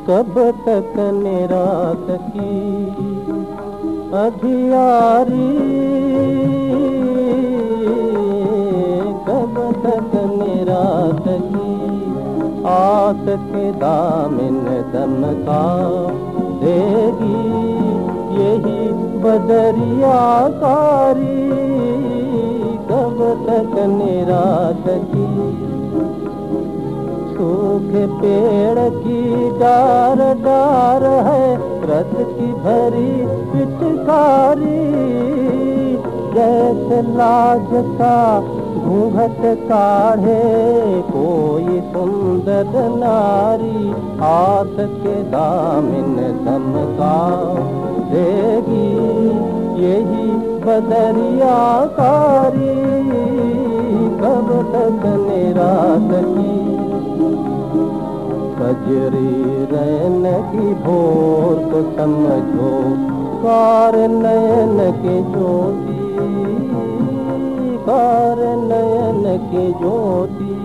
कब तक निरात की अधियारी, कब तक निरात की आस के दामन दमका देगी यही बदरिया कारी, कब तक निरात की सूखे पेड़ की डार डार है रस की भरी पिचकारी, जैसे लाज का घूंघट काढ़े कोई सुंदर नारी, हाथ के दामन दमका देगी यही बदरिया कारी, कब तक निरात की कजरी रैन की भोर को समझो कार नयन के ज्योति, कार नयन के ज्योति,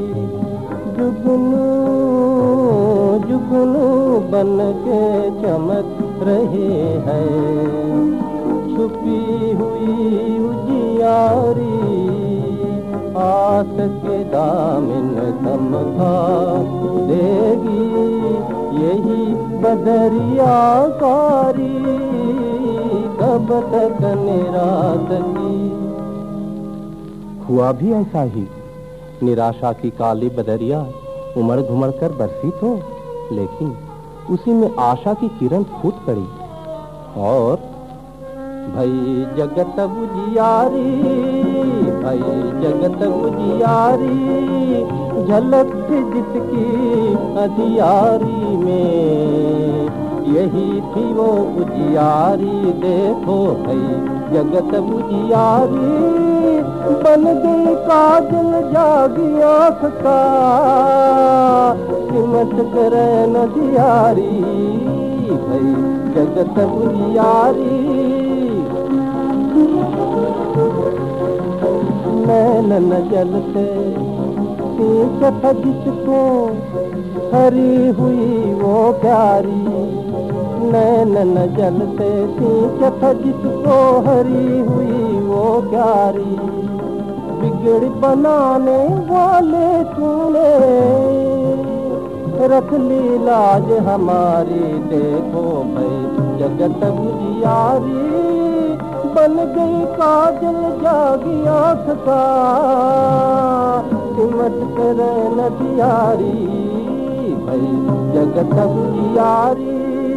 जुगनू जुगनू बन के चमक रहे हैं, छुपी हुई उजियारी, आस के दामन दमका देगी यही बदरिया कारी, कब तक निरात की। हुआ भी ऐसा ही, निराशा की काली बदरिया उमड़ घुमड़ कर बरसी तो, लेकिन उसी में आशा की किरण फूट पड़ी और भई जगत उजियारी, भई जगत उजियारी, झलक जिसकी अधियारी में यही थी वो उजियारी, देखो भई जगत उजियारी, बन गई काजल जागी आँख का, सिमट कर नदियारी, भई जगत उजियारी, नैन जलते सींचत जिसको हरी हुई वो प्यारी, नैन जलते सींचत जिसको हरी हुई वो प्यारी, बिगड़ बनाने वाले तूने रख ली लाज हमारी, देखो भाई जगत उजियारी, बन गई काजल जागी आँख का, सिमट कर नदियारी, भाई जगत उजियारी।